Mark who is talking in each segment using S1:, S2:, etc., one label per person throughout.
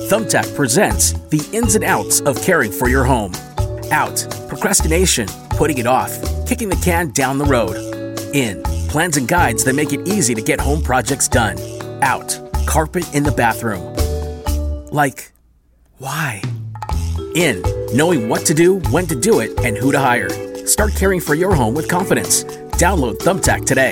S1: Thumbtack presents the ins and outs of caring for your home. Out, procrastination, putting it off, kicking the can down the road. In, plans and guides that make it easy to get home projects done. Out, carpet in the bathroom. Like, why? In, knowing what to do, when to do it, and who to hire. Start caring for your home with confidence. Download Thumbtack today.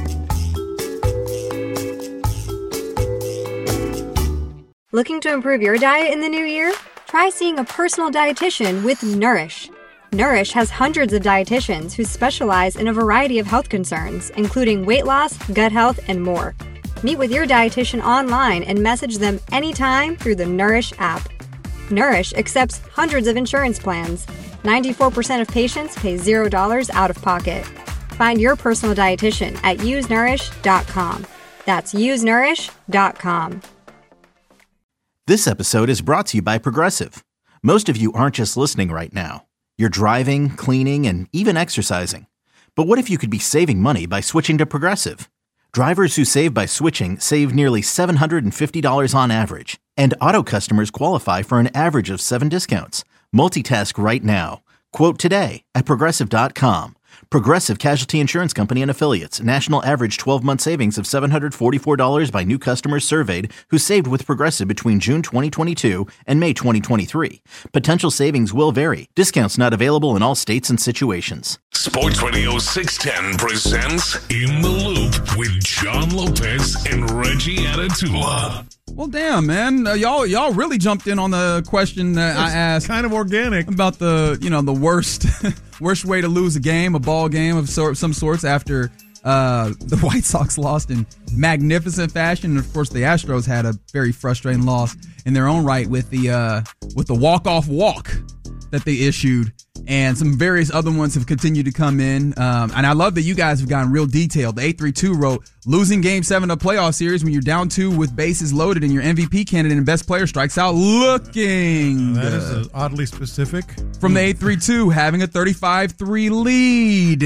S2: Looking to improve your diet in the new year? Try seeing a personal dietitian with Nourish. Nourish has hundreds of dietitians who specialize in a variety of health concerns, including weight loss, gut health, and more. Meet with your dietitian online and message them anytime through the Nourish app. Nourish accepts hundreds of insurance plans. 94% of patients pay $0 out of pocket. Find your personal dietitian at usenourish.com. That's usenourish.com.
S3: This episode is brought to you by Progressive. Most of you aren't just listening right now. You're driving, cleaning, and even exercising. But what if you could be saving money by switching to Progressive? Drivers who save by switching save nearly $750 on average. And auto customers qualify for an average of 7 discounts. Multitask right now. Quote today at Progressive.com. Progressive Casualty Insurance Company and Affiliates. National average 12-month savings of $744 by new customers surveyed who saved with Progressive between June 2022 and May 2023. Potential savings will vary. Discounts not available in all states and situations.
S4: Sports Radio 610 presents In the Loop with John Lopez and Reggie Atatula.
S5: Well, damn, man, y'all really jumped in on the question that I asked.
S6: Kind of organic
S5: about the worst worst way to lose a ball game of some sorts after the White Sox lost in magnificent fashion, and of course the Astros had a very frustrating loss in their own right with the walk-off walk that they issued. And some various other ones have continued to come in. And I love that you guys have gotten real detailed. The 832 wrote, losing Game 7 of the playoff series when you're down 2 with bases loaded and your MVP candidate and best player strikes out looking.
S6: That is oddly specific.
S5: From the 832, having a 35-3 lead.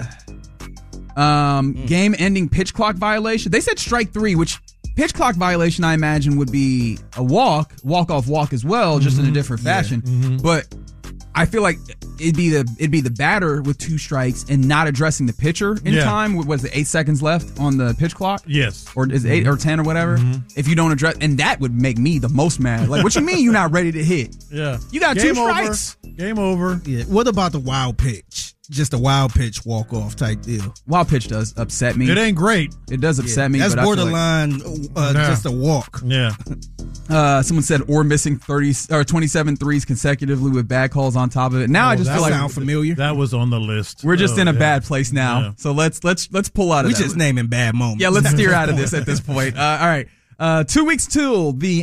S5: Game-ending pitch clock violation. They said strike 3, which pitch clock violation I imagine would be a walk-off walk as well, just in a different fashion.
S6: Yeah. Mm-hmm.
S5: But I feel like it'd be the batter with 2 strikes and not addressing the pitcher in time. Was it 8 seconds left on the pitch clock?
S6: Yes.
S5: Or is it 8 or 10 or whatever? Mm-hmm. If you don't address, and that would make me the most mad. Like, what you mean you're not ready to hit?
S6: Yeah.
S5: You got
S6: Game
S5: 2 strikes.
S6: Game over.
S7: Yeah. What about the wild pitch? Just a wild pitch walk-off type deal.
S5: Wild pitch does upset me.
S6: It ain't great.
S5: It does upset me.
S7: That's
S5: but
S7: borderline just a walk.
S6: Yeah.
S5: Someone said or missing 27 threes consecutively with bad calls on top of it. Now I just feel like
S7: sound familiar.
S6: That was on the list.
S5: We're just in a bad place now. Yeah. So let's pull out of that.
S7: We just naming bad moments.
S5: Yeah, let's steer out of this at this point. All right. 2 weeks till the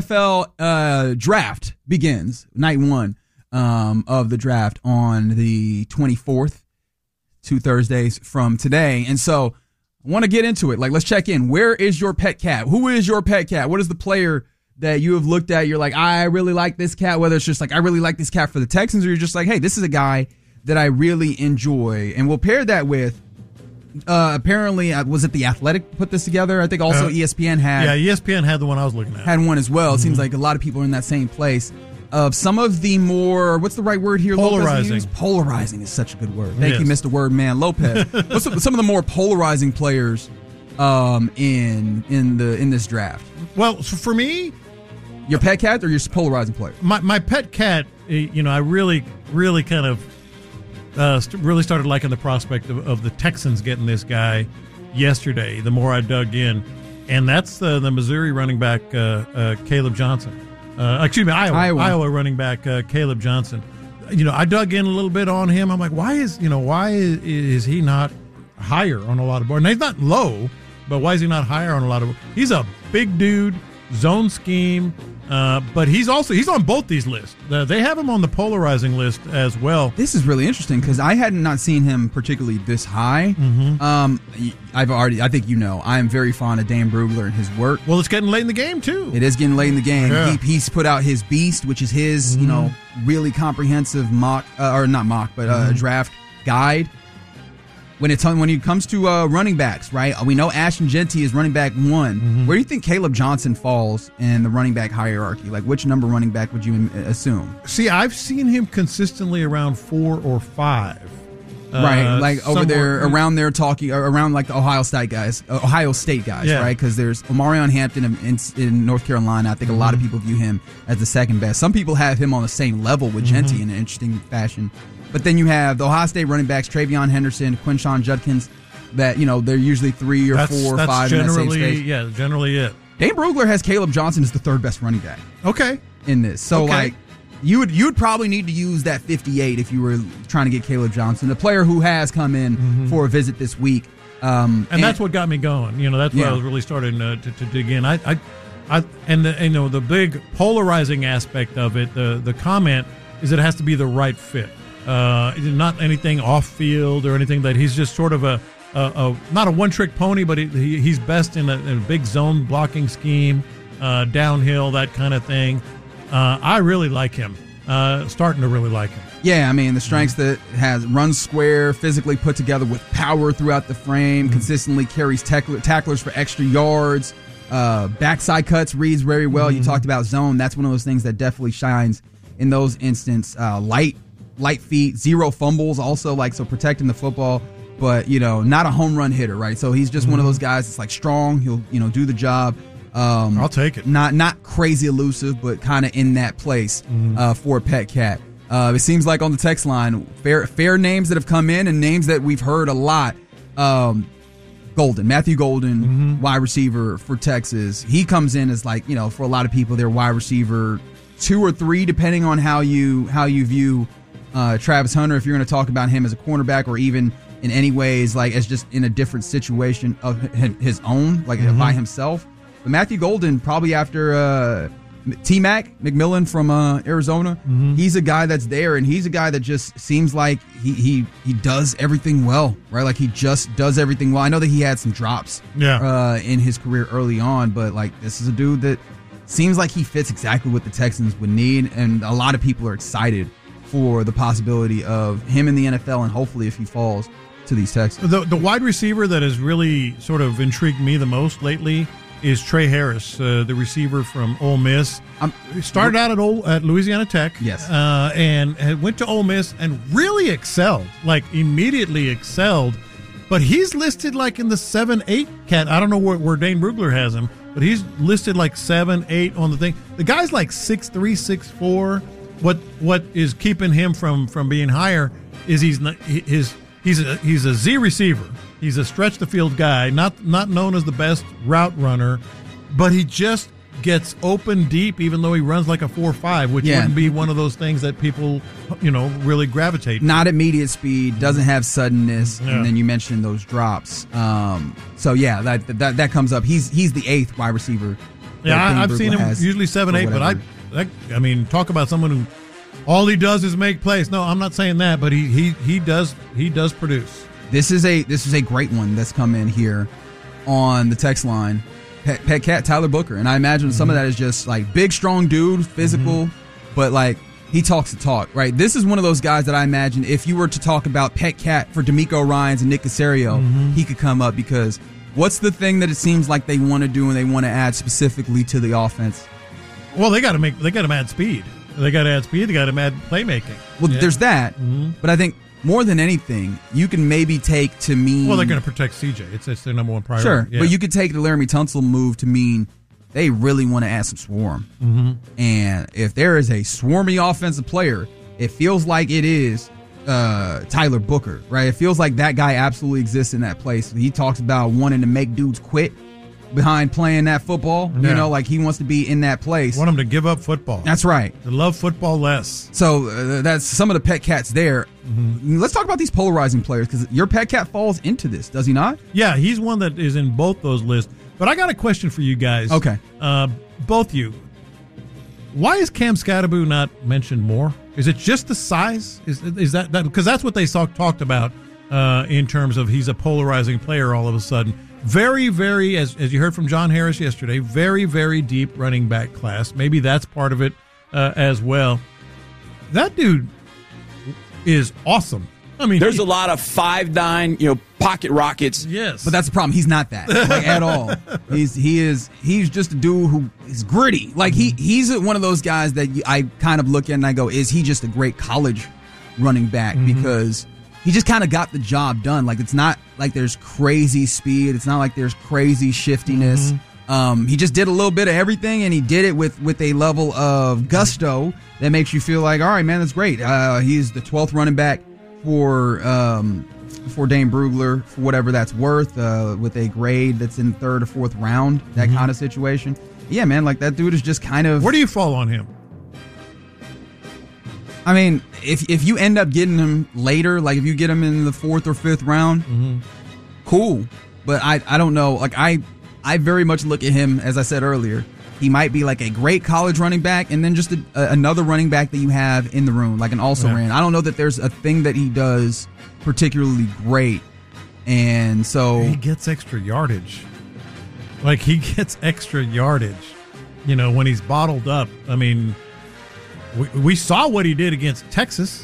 S5: NFL draft begins. Night 1 of the draft on the 24th, 2 Thursdays from today. And so I want to get into it. Like, let's check in. Where is your pet cat? Who is your pet cat? What is the player that you have looked at? You're like, I really like this cat. Whether it's just like, I really like this cat for the Texans, or you're just like, hey, this is a guy that I really enjoy. And we'll pair that with, apparently, was it The Athletic put this together? I think also ESPN had.
S6: Yeah, ESPN had the one I was looking at.
S5: Had one as well. It seems like a lot of people are in that same place. Of some of the more, what's the right word here?
S6: Polarizing.
S5: Polarizing is such a good word. Thank you, Mr. Word Man Lopez. What's some of the more polarizing players in this draft?
S6: Well, so for me,
S5: your pet cat or your polarizing player?
S6: My pet cat, I really kind of really started liking the prospect of the Texans getting this guy yesterday. The more I dug in, and that's the Missouri running back Caleb Johnson. Iowa running back Caleb Johnson. I dug in a little bit on him. I'm like, why is he not higher on a lot of boards? Now, he's not low, but why is he not higher on a lot of boards? He's a big dude, zone scheme, but he's on both these lists. They have him on the polarizing list as well.
S5: This is really interesting because I had not seen him particularly this high. Mm-hmm. I think I am very fond of Dan Brugler and his work.
S6: Well, it's getting late in the game too.
S5: It is getting late in the game.
S6: Yeah.
S5: He's put out his Beast, which is his really comprehensive draft guide. when it comes to running backs, right? We know Ashton Genty is running back 1.
S6: Mm-hmm.
S5: Where do you think Caleb Johnson falls in the running back hierarchy? Like, which number running back would you assume?
S6: See, I've seen him consistently around 4 or 5.
S5: Right, like over there, around there, talking around like the Ohio State guys,
S6: Yeah.
S5: right? Because there's Omarion Hampton in North Carolina. I think a lot of people view him as the second best. Some people have him on the same level with Genty in an interesting fashion. But then you have the Ohio State running backs, Travion Henderson, Quinshon Judkins, that, they're usually 3 or 4 or 5 in that same space.
S6: Yeah, generally it.
S5: Dane Brugler has Caleb Johnson as the third best running back
S6: Okay.
S5: in this. So,
S6: Okay.
S5: you would probably need to use that 58 if you were trying to get Caleb Johnson, the player who has come in for a visit this week.
S6: And that's what got me going. That's why I was really starting to dig in. The big polarizing aspect of it, the comment is it has to be the right fit. Not anything off field or anything, that he's just sort of a not a one-trick pony, but he's best in a big zone blocking scheme, downhill, that kind of thing. I really like him. Starting to really like him.
S5: Yeah, I mean, the strengths that has runs square, physically put together with power throughout the frame, consistently carries tacklers for extra yards, backside cuts, reads very well. You talked about zone. That's one of those things that definitely shines in those instances. Light feet, 0 fumbles also, so protecting the football, but, not a home run hitter, right? So he's just one of those guys that's strong. He'll, do the job.
S6: I'll take it.
S5: Not crazy elusive, but kind of in that place for Pet Cat. It seems like on the text line, fair names that have come in and names that we've heard a lot. Matthew Golden, wide receiver for Texas. He comes in as for a lot of people, they're wide receiver 2 or 3, depending on how you view Travis Hunter. If you're going to talk about him as a cornerback, or even in any ways as just in a different situation of his own, by himself. But Matthew Golden, probably after T-Mac McMillan from Arizona, he's a guy that's there, and he's a guy that just seems like he does everything well, right? He just does everything well. I know that he had some drops in his career early on, but this is a dude that seems like he fits exactly what the Texans would need, and a lot of people are excited for the possibility of him in the NFL, and hopefully if he falls to these Texans.
S6: The wide receiver that has really sort of intrigued me the most lately is Trey Harris, the receiver from Ole Miss. He started out at Louisiana Tech,
S5: yes,
S6: and went to Ole Miss and really excelled, immediately excelled. But he's listed in the 7-8 cat. I don't know where Dane Brugler has him, but he's listed 7-8 on the thing. The guy's 6'3", 6'4". What is keeping him from being higher is he's a Z receiver. He's a stretch the field guy, not known as the best route runner, but he just gets open deep, even though he runs like a 4.5, which wouldn't be one of those things that people, really gravitate to.
S5: Not immediate speed, doesn't have suddenness, and then you mentioned those drops. That comes up. He's the 8th wide receiver.
S6: Yeah, I've seen him usually 7-8, but talk about someone who all he does is make plays. No, I'm not saying that, but he does produce.
S5: This is a great one that's come in here on the text line. Pet Cat, Tyler Booker. And I imagine some of that is just big, strong dude, physical, but he talks the talk, right? This is one of those guys that I imagine if you were to talk about Pet Cat for D'Amico Ryans and Nick Caserio, he could come up, because what's the thing that it seems like they want to do and they want to add specifically to the offense?
S6: Well, they got to add speed. They got to add speed. They got to add playmaking.
S5: Well, there's that, but I think more than anything, you can maybe take to mean...
S6: Well, they're going to protect CJ. It's their number one priority.
S5: Sure, but you could take the Laramie Tunsil move to mean they really want to add some swarm. And if there is a swarmy offensive player, it feels like it is Tyler Booker, right? It feels like that guy absolutely exists in that place. He talks about wanting to make dudes quit behind playing that football. He wants to be in that place.
S6: Want them to give up football.
S5: That's right.
S6: To love football less.
S5: So that's some of the Pet Cats there. Let's talk about these polarizing players, because your Pet Cat falls into this, does he not?
S6: Yeah, he's one that is in both those lists. But I got a question for you guys.
S5: Okay.
S6: Both you. Why is Cam Skattebo not mentioned more? Is it just the size? Is that because that's what they talked about in terms of he's a polarizing player all of a sudden. Very, very, as you heard from John Harris yesterday, very, very deep running back class. Maybe that's part of it as well. That dude is awesome. I mean,
S8: there's a lot of 5'9", pocket rockets.
S6: Yes,
S5: but that's the problem. He's not that at all. He's just a dude who is gritty. Like he's one of those guys that I kind of look at and I go, is he just a great college running back? Because he just kind of got the job done. Like it's not like there's crazy speed. It's not like there's crazy shiftiness. He just did a little bit of everything, and he did it with a level of gusto that makes you feel like, all right, man, that's great. He's the 12th running back for Dane Brugler, for whatever that's worth, with a grade that's in third or fourth round, that kind of situation. Yeah, man, like that dude is just kind of.
S6: Where do you fall on him?
S5: I mean, if you end up getting him later, like if you get him in the fourth or fifth round, cool. But I don't know. Like I very much look at him, as I said earlier, he might be like a great college running back and then just another running back that you have in the room, like an also-ran. I don't know that there's a thing that he does particularly great. And so
S6: he gets extra yardage. Like he gets extra yardage, when he's bottled up. I mean, we saw what he did against Texas,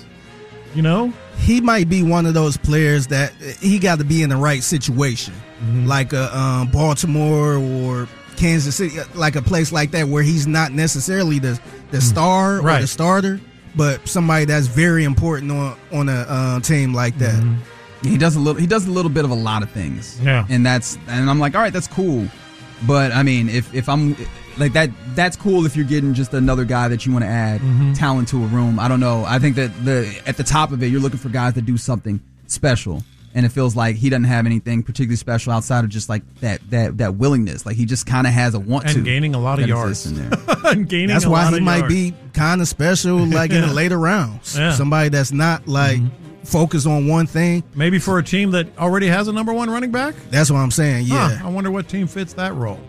S7: He might be one of those players that he got to be in the right situation. Like a Baltimore or Kansas City, like a place like that where he's not necessarily the star or the starter, but somebody that's very important on a team like that.
S5: He does a little bit of a lot of things.
S6: Yeah.
S5: And I'm like, all right, that's cool. But I mean, if I'm like that's cool if you're getting just another guy that you want to add talent to a room. I don't know. I think that at the top of it, you're looking for guys that do something special. And it feels like he doesn't have anything particularly special outside of just like that willingness. Like he just kind of has a want to.
S6: And gaining a lot of yards.
S5: In there.
S7: That's why he might be kind of special, like in the later rounds.
S6: Yeah.
S7: Somebody that's not like focused on one thing.
S6: Maybe for a team that already has a number one running back?
S7: That's what I'm saying, yeah.
S6: I wonder what team fits that role.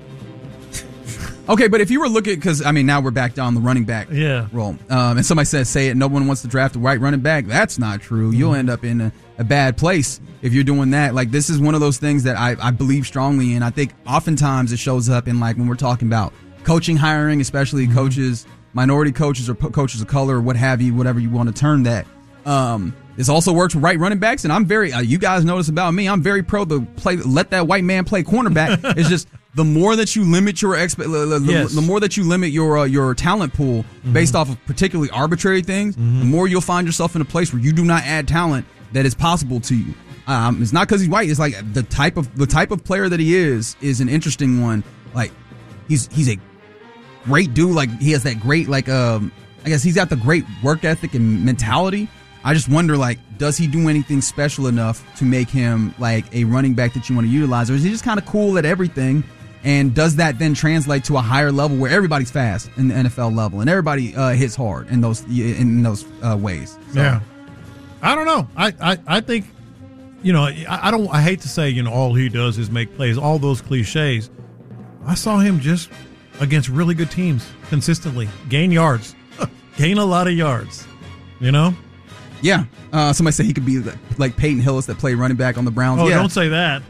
S5: Okay, but if you were looking, because I mean now we're back down the running back role, and somebody says, say it, no one wants to draft a white running back. That's not true. You'll end up in a bad place if you're doing that. Like this is one of those things that I believe strongly in. I think oftentimes it shows up in like when we're talking about coaching hiring, especially coaches, minority coaches or coaches of color or what have you, whatever you want to term that. This also works with right running backs, and I'm very. You guys notice about me, I'm very pro the play. Let that white man play cornerback. It's just the more that you limit your the more that you limit your talent pool based off of particularly arbitrary things, the more you'll find yourself in a place where you do not add talent that is possible to you. It's not because he's white. It's like the type of player that he is an interesting one. Like he's a great dude. Like he has that great I guess he's got the great work ethic and mentality. I just wonder, like, does he do anything special enough to make him like a running back that you want to utilize, or is he just kind of cool at everything? And does that then translate to a higher level where everybody's fast in the NFL level and everybody hits hard in those ways? So.
S6: Yeah, I don't know. I think I hate to say all he does is make plays. All those cliches. I saw him just against really good teams consistently gain yards, gain a lot of yards.
S5: Yeah. Somebody said he could be like Peyton Hillis that played running back on the Browns.
S6: Oh,
S5: yeah.
S6: Don't say that.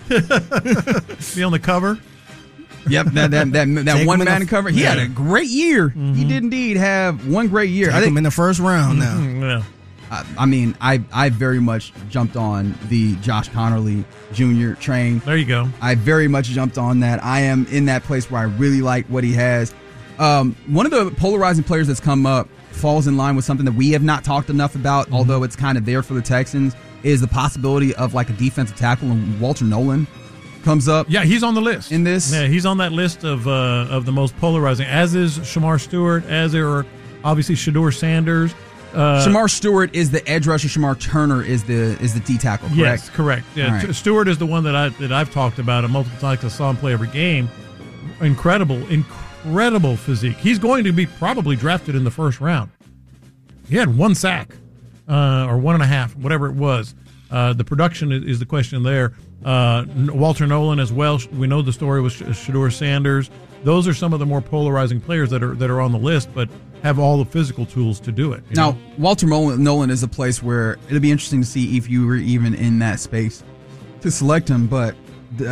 S6: Be on the cover.
S5: Yep, that one man cover. He had a great year. He did indeed have one great year.
S7: I think him in the first round now.
S6: Yeah.
S5: I mean, I very much jumped on the Josh Connerly Jr. train.
S6: There you go.
S5: I very much jumped on that. I am in that place where I really like what he has. One of the polarizing players that's come up falls in line with something that we have not talked enough about, although it's kind of there for the Texans, is the possibility of like a defensive tackle, and Walter Nolan comes up.
S6: Yeah, he's on the list.
S5: In this?
S6: Yeah, he's on that list of the most polarizing, as is Shamar Stewart, as are obviously Shedeur Sanders.
S5: Shamar Stewart is the edge rusher. Shamar Turner is the D tackle, correct?
S6: Yes, correct. Yeah,
S5: right.
S6: Stewart is the one that I've talked about multiple times. I saw him play every game. Incredible physique. He's going to be probably drafted in the first round. He had 1 sack, or 1.5, whatever it was. The production is the question there. Walter Nolan as well. We know the story with Shedeur Sanders. Those are some of the more polarizing players that are on the list, but have all the physical tools to do it.
S5: Now, Walter Nolan is a place where it'll be interesting to see if you were even in that space to select him. But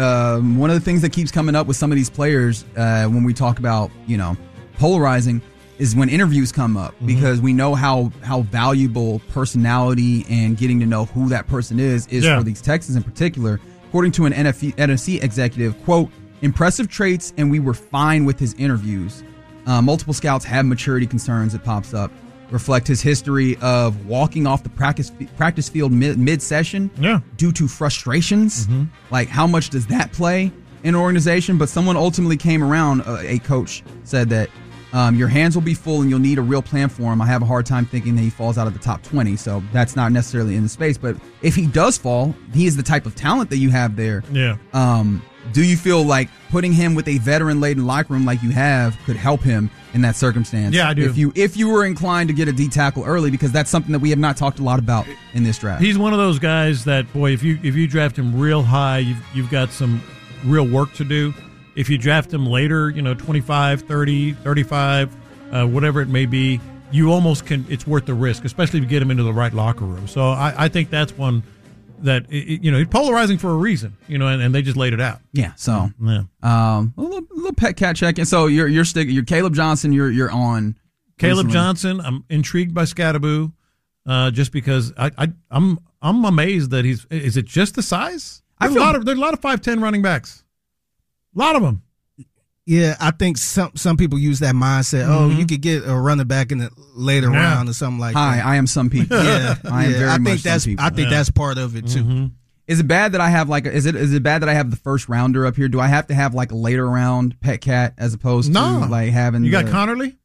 S5: one of the things that keeps coming up with some of these players when we talk about polarizing is when interviews come up, because we know how valuable personality and getting to know who that person is for these Texans in particular. According to an NFC executive, quote, impressive traits, and we were fine with his interviews. Multiple scouts have maturity concerns, it pops up. Reflect his history of walking off the practice field mid-session due to frustrations. Like, how much does that play in an organization? But someone ultimately came around, a coach said that your hands will be full and you'll need a real plan for him. I have a hard time thinking that he falls out of the top 20, so that's not necessarily in the space. But if he does fall, he is the type of talent that you have there.
S6: Yeah.
S5: Do you feel like putting him with a veteran-laden locker room like you have could help him in that circumstance?
S6: Yeah, I do.
S5: If you were inclined to get a D tackle early, because that's something that we have not talked a lot about in this draft.
S6: He's one of those guys that, boy, if you draft him real high, you've got some real work to do. If you draft him later, 25, 30, 35, whatever it may be, you almost can. It's worth the risk, especially if you get him into the right locker room. So I think that's one that he's polarizing for a reason, and they just laid it out.
S5: Yeah. So
S6: a
S5: little pet cat check. And so you're Caleb Johnson. You're on
S6: Caleb Johnson. I'm intrigued by Scatterboo, just because I'm amazed that he's. Is it just the size? There's a lot of 5'10" running backs. A lot of them.
S7: Yeah, I think some people use that mindset. Oh, you could get a running back in the later round or something like that.
S5: I am some people.
S7: Yeah,
S5: I am very much some people.
S7: I think that's part of it too.
S5: Is it bad that I have is it bad that I have the first rounder up here? Do I have to have like a later round pet cat as opposed to like having
S6: you got Connerly?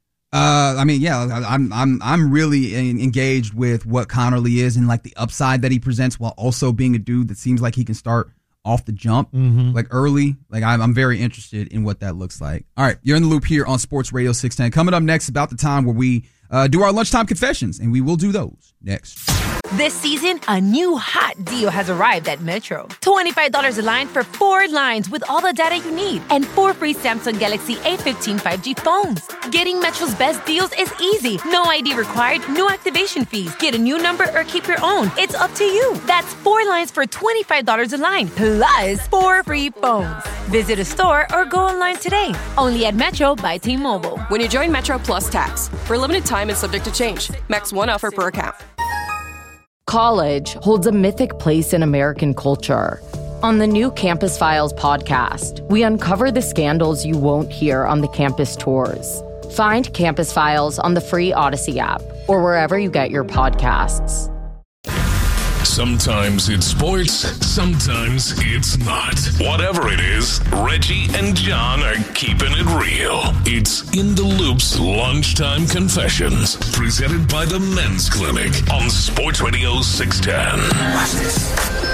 S5: I'm really engaged with what Connerly is and like the upside that he presents, while also being a dude that seems like he can start off the jump, like early. Like I'm very interested in what that looks like. All right, you're in the loop here on Sports Radio 610. Coming up next, about the time where we do our lunchtime confessions, and we will do those next.
S9: This season, a new hot deal has arrived at Metro. $25 a line for 4 lines with all the data you need, and 4 free Samsung Galaxy A15 5G phones. Getting Metro's best deals is easy. No ID required, no activation fees. Get a new number or keep your own. It's up to you. That's 4 lines for $25 a line, plus 4 free phones. Visit a store or go online today. Only at Metro by T-Mobile.
S10: When you join Metro Plus Tax, for a limited time and subject to change. Max 1 offer per account.
S11: College holds a mythic place in American culture. On the new Campus Files podcast, we uncover the scandals you won't hear on the campus tours. Find Campus Files on the free Odyssey app or wherever you get your podcasts.
S4: Sometimes it's sports, sometimes it's not. Whatever it is, Reggie and John are keeping it real. It's In the Loop's Lunchtime Confessions, presented by the Men's Clinic on Sports Radio 610.
S12: Watch this.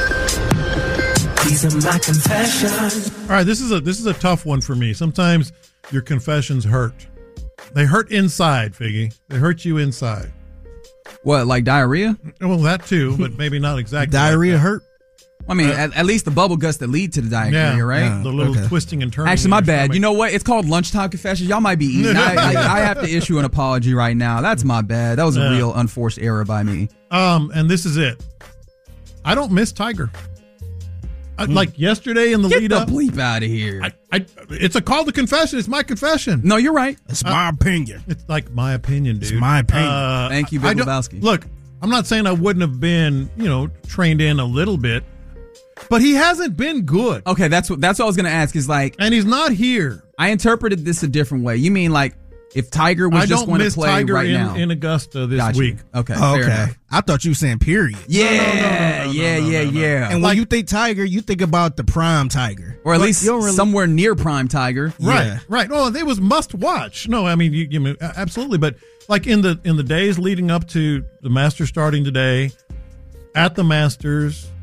S12: These are my confessions.
S6: All right, this is a tough one for me. Sometimes your confessions hurt. They hurt inside, Figgy. They hurt you inside.
S5: What, like diarrhea?
S6: Well, that too, but maybe not exactly.
S7: Diarrhea
S6: like
S7: hurt?
S5: I mean, at least the bubble guts that lead to the diarrhea, right?
S6: Yeah, the little twisting and turning.
S5: Actually, my bad. Stomach. You know what? It's called Lunchtime Confessions. Y'all might be eating. I have to issue an apology right now. That's my bad. That was a real unforced error by me.
S6: And this is it. I don't miss Tiger. Like yesterday in the lead up.
S5: Get the bleep out of here.
S6: It's a call to confession. It's my confession.
S5: No, you're right.
S7: It's my opinion.
S6: It's like my opinion, dude.
S7: It's my opinion.
S5: Thank you, Big Lebowski.
S6: Look, I'm not saying I wouldn't have been, trained in a little bit, but he hasn't been good.
S5: Okay, that's what I was going to ask is like.
S6: And he's not here.
S5: I interpreted this a different way. You mean like if Tiger was just going to play
S6: Tiger
S5: right now?
S6: in Augusta this week.
S5: Okay.
S7: Okay. I thought you were saying period.
S5: Yeah.
S7: No. And when you think Tiger, you think about the prime Tiger.
S5: Or at least somewhere near prime Tiger.
S6: Right.
S5: Yeah.
S6: Right. Oh, it was must watch. No, I mean, you absolutely. But like in the days leading up to the Masters starting today, at the Masters,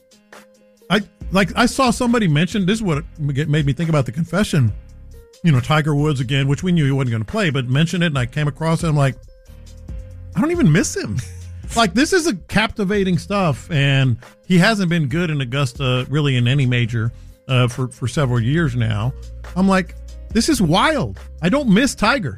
S6: I saw somebody mention, this is what made me think about the confession. Tiger Woods again, which we knew he wasn't going to play, but mentioned it, and I came across it. I'm like, I don't even miss him. Like, this is a captivating stuff, and he hasn't been good in Augusta, really in any major, for several years now. I'm like, this is wild. I don't miss Tiger.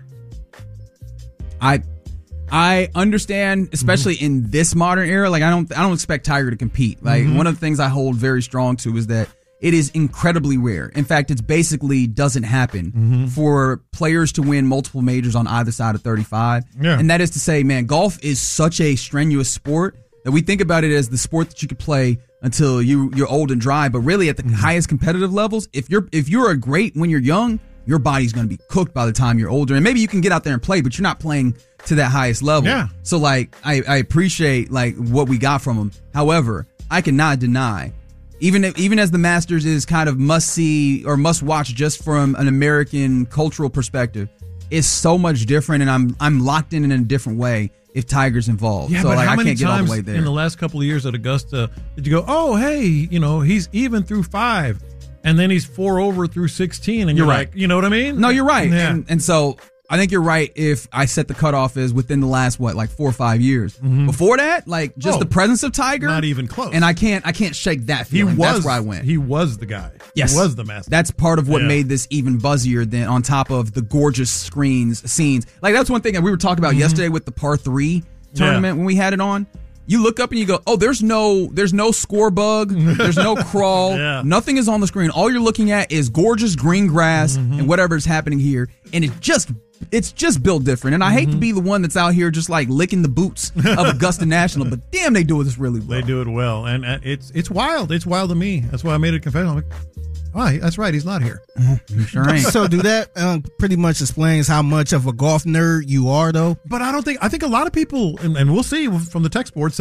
S5: I understand, especially in this modern era. Like, I don't expect Tiger to compete. Like, one of the things I hold very strong to is that it is incredibly rare. In fact, it's basically doesn't happen for players to win multiple majors on either side of 35.
S6: Yeah.
S5: And that is to say, man, golf is such a strenuous sport that we think about it as the sport that you could play until you're old and dry. But really, at the highest competitive levels, if you're a great when you're young, your body's going to be cooked by the time you're older. And maybe you can get out there and play, but you're not playing to that highest level.
S6: Yeah.
S5: So, like, I appreciate, like, what we got from him. However, I cannot deny, even as the Masters is kind of must-see or must-watch just from an American cultural perspective, it's so much different, and I'm locked in a different way if Tiger's involved.
S6: Yeah,
S5: so,
S6: but
S5: like,
S6: how
S5: I
S6: many
S5: can't get all
S6: times
S5: the way there.
S6: in the last couple of years at Augusta did you go, oh, hey, he's even through 5, and then he's 4 over through 16, and you're
S5: right.
S6: like, you know what I mean?
S5: No, you're right.
S6: Yeah.
S5: And so I think you're right if I set the cutoff as within the last, 4 or 5 years. Before that, like, just the presence of Tiger.
S6: Not even close.
S5: And I can't shake that feeling. That's where I went.
S6: He was the guy.
S5: Yes.
S6: He was the master.
S5: That's part of what made this even buzzier than on top of the gorgeous scenes. Like, that's one thing that we were talking about yesterday with the par 3 tournament when we had it on. You look up and you go, oh, there's no score bug, there's no crawl, nothing is on the screen. All you're looking at is gorgeous green grass and whatever's happening here, and it's just built different. And I hate to be the one that's out here just like licking the boots of Augusta National, but damn, they do this really well.
S6: They do it well, and it's wild. It's wild to me. That's why I made a confession. I'm like, oh, that's right, he's not here.
S5: Sure ain't.
S7: So do that pretty much explains how much of a golf nerd you are, though?
S6: But I think a lot of people, and we'll see from the text board,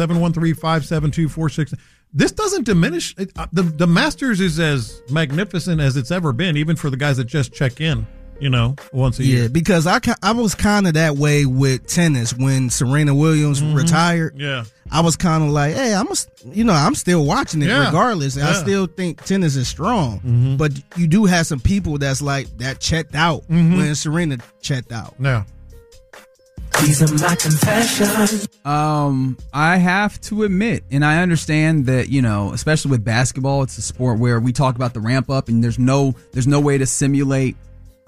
S6: 713-572-46. This doesn't diminish. The Masters is as magnificent as it's ever been, even for the guys that just check in, once a year.
S7: Yeah, because I was kind of that way with tennis when Serena Williams retired.
S6: Yeah.
S7: I was kind of like, hey, I'm still watching it regardless. I still think tennis is strong. But you do have some people that's like that checked out when Serena checked out.
S6: Yeah.
S12: These are my confessions.
S5: I have to admit, and I understand that, especially with basketball, it's a sport where we talk about the ramp up and there's no way to simulate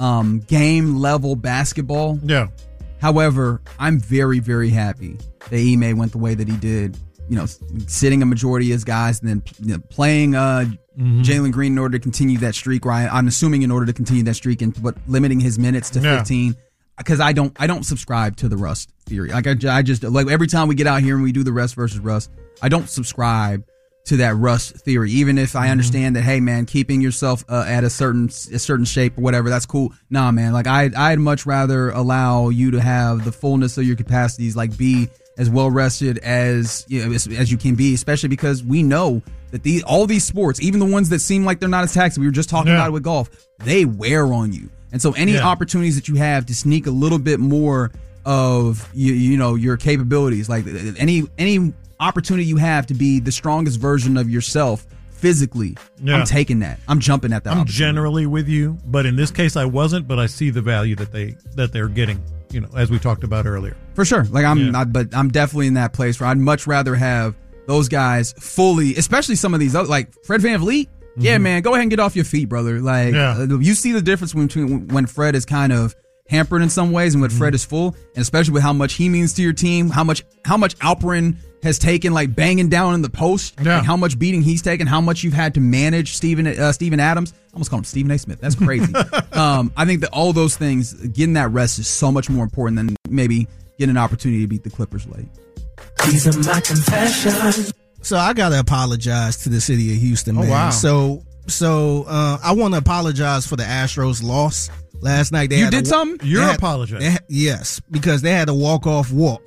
S5: game level basketball.
S6: Yeah.
S5: However, I'm very, very happy that Ime went the way that he did, sitting a majority of his guys and then playing Jalen Green in order to continue that streak, right? I'm assuming in order to continue that streak, but limiting his minutes to 15. Because I don't subscribe to the rust theory. Like I just like every time we get out here and we do the rest versus rust, I don't subscribe to that rust theory. Even if I understand that, hey man, keeping yourself at a certain shape or whatever, that's cool. Nah, man, like I'd much rather allow you to have the fullness of your capacities, like be as well rested as as you can be, especially because we know that all these sports, even the ones that seem like they're not as taxing, we were just talking about it with golf, they wear on you. And so any opportunities that you have to sneak a little bit more of your capabilities, like any opportunity you have to be the strongest version of yourself physically, I'm taking that. I'm jumping at that.
S6: I'm generally with you, but in this case I wasn't, but I see the value that they're getting, as we talked about earlier.
S5: For sure. Like I'm definitely in that place where I'd much rather have those guys fully, especially some of these other, like Fred VanVleet. Yeah, man, go ahead and get off your feet, brother. Like, you see the difference between when Fred is kind of hampered in some ways and when Fred is full, and especially with how much he means to your team, how much Alperin has taken, like banging down in the post, like how much beating he's taken, how much you've had to manage Steven Adams. I almost called him Stephen A. Smith. That's crazy. I think that all those things, getting that rest is so much more important than maybe getting an opportunity to beat the Clippers late.
S12: These are my confessions.
S7: So I gotta apologize to the city of Houston, man.
S6: Oh, wow.
S7: So I want to apologize for the Astros loss last night.
S5: You did something?
S6: You're apologizing.
S7: Yes, because they had a walk-off walk.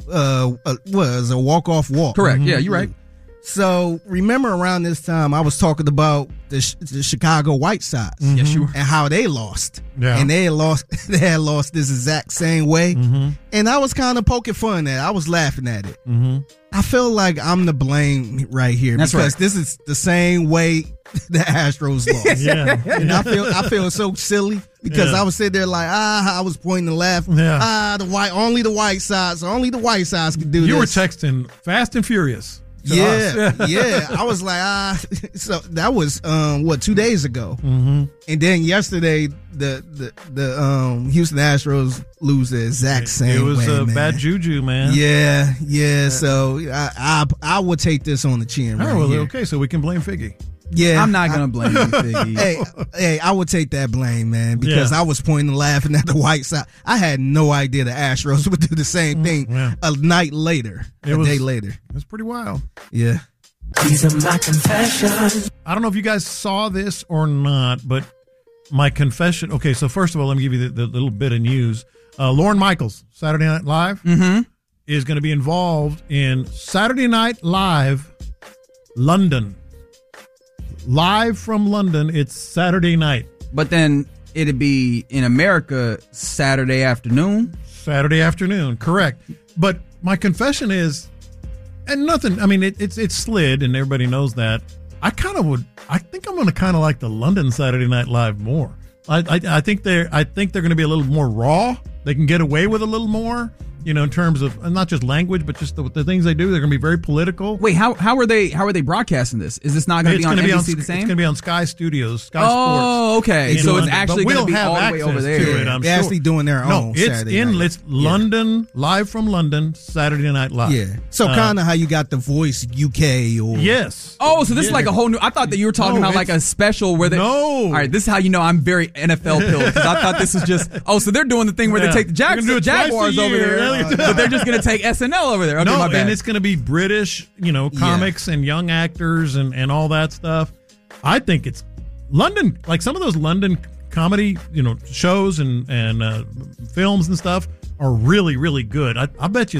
S7: Was a walk-off walk.
S5: Correct. Yeah, you're right.
S7: So remember around this time, I was talking about the Chicago White Sox.
S5: Yes, you were.
S7: And how they lost.
S6: Yeah.
S7: And they had lost this exact same way. And I was kind of poking fun at it. I was laughing at it. I feel like I'm to blame right here.
S5: That's
S7: because
S5: right.
S7: this is the same way the Astros lost. And I feel so silly because I was sitting there like, I was pointing and laughing. Only the White Sox can do this.
S6: You were texting fast and furious.
S7: Yeah. I was like, so that was 2 days ago, and then yesterday the Houston Astros lose the exact same.
S6: It was
S7: way, man.
S6: bad juju, man.
S7: Yeah. So I will take this on the chin.
S6: Oh,
S7: Right
S6: well,
S7: here.
S6: okay, so we can blame Figgy.
S7: Yeah,
S5: I'm not gonna blame you, Figgy.
S7: Hey, I would take that blame, man, because I was pointing and laughing at the White Sox. I had no idea the Astros would do the same thing a night later, day later.
S6: It was pretty wild.
S7: Yeah.
S12: These are my confessions.
S6: I don't know if you guys saw this or not, but my confession. Okay, so first of all, let me give you the little bit of news. Lorne Michaels, Saturday Night Live, is going to be involved in Saturday Night Live London. Live from London, it's Saturday night.
S5: But then it'd be in America Saturday afternoon.
S6: Saturday afternoon, correct. But my confession is, and nothing, I mean, it's slid, and everybody knows that. I think I'm going to kind of like the London Saturday Night Live more. I think they're going to be a little more raw. They can get away with a little more, in terms of not just language, but just the things they do. They're going to be very political.
S5: Wait, how are they broadcasting this? Is this not going to be on NBC the same?
S6: It's going to be on Sky Studios, Sky
S5: Sports.
S6: Oh,
S5: okay. So it's actually going to be all the way over there.
S7: They're actually doing their own.
S6: It's London, live from London, Saturday Night Live.
S7: Yeah. So kind of how you got The Voice UK or
S6: yes.
S5: Oh, so this is like a whole new. I thought that you were talking about like a special where they.
S6: No.
S5: All right, this is how you know I'm very NFL pilled because I thought this was just. Oh, so they're doing the thing where they take the Jaguars over there, but they're just going to take SNL over there. Okay, my bad.
S6: And it's going to be British, comics and young actors and all that stuff. I think it's London, like some of those London comedy, shows and films and stuff are really, really good. I bet you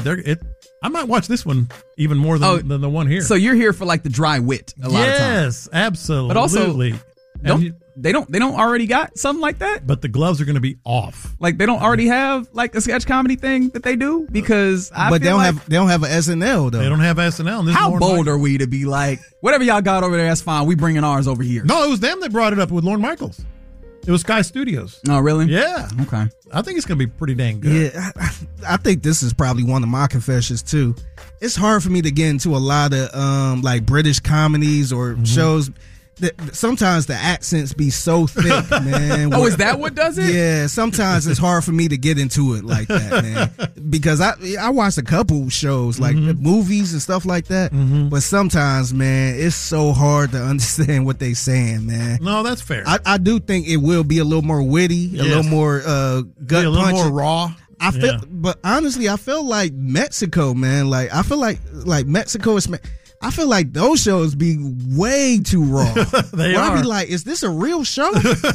S6: I might watch this one even more than the one here.
S5: So you're here for like the dry wit a lot of times.
S6: Yes, absolutely.
S5: But also, they don't already got something like that?
S6: But the gloves are going to be off.
S5: Like they don't already have like a sketch comedy thing that they do because
S7: they don't have an SNL though.
S6: They don't have SNL.
S5: How bold are we to be like, whatever y'all got over there, that's fine. We bringing ours over here.
S6: No, it was them that brought it up with Lorne Michaels. It was Sky Studios.
S5: Oh, really?
S6: Yeah.
S5: Okay.
S6: I think it's going to be pretty dang good.
S7: Yeah, I think this is probably one of my confessions too. It's hard for me to get into a lot of like British comedies or shows. Sometimes the accents be so thick, man.
S5: Oh, is that what does it?
S7: Yeah, sometimes it's hard for me to get into it like that, man. Because I watched a couple shows, like movies and stuff like that. But sometimes, man, it's so hard to understand what they saying, man.
S6: No, that's fair.
S7: I do think it will be a little more witty, a little more gut punching,
S6: a little more raw.
S7: But honestly, I feel like Mexico, man. Like I feel like Mexico is. I feel like those shows be way too raw.
S6: They are.
S7: I be like, is this a real show?